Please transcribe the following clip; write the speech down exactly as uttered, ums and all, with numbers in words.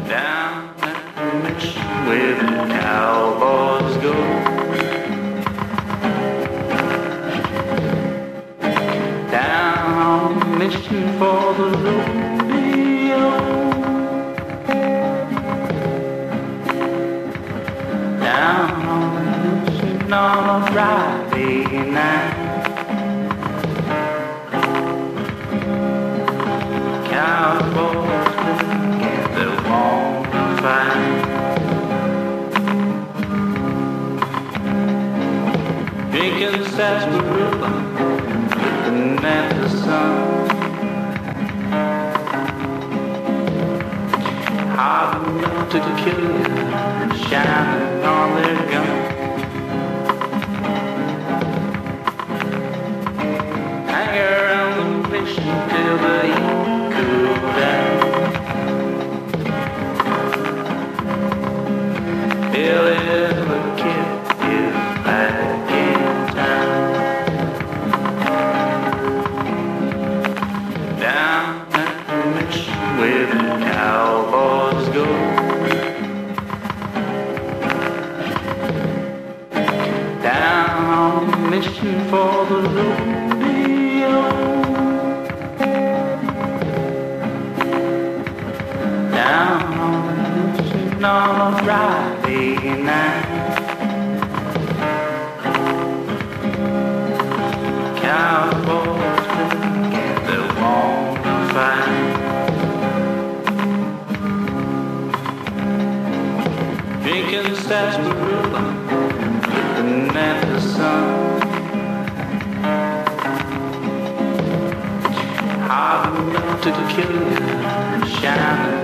Down at the mission where the cowboys go. Down on a mission for the rodeo. Down on a mission on a Friday night. Cowboys together won't fight. Drinking sarsaparilla, looking at the sun. Hard enough to kill you, shining on their gun. Hang around the mission till the heat cool down. Till every kid is back in town. Down at the mission where the cowboys go. Down on a mission for the rodeo. Down on a mission on a Friday night. Cowboys together won't fight. Drinking sarsaparilla, looking at the sun. Hard enough to kill you, shining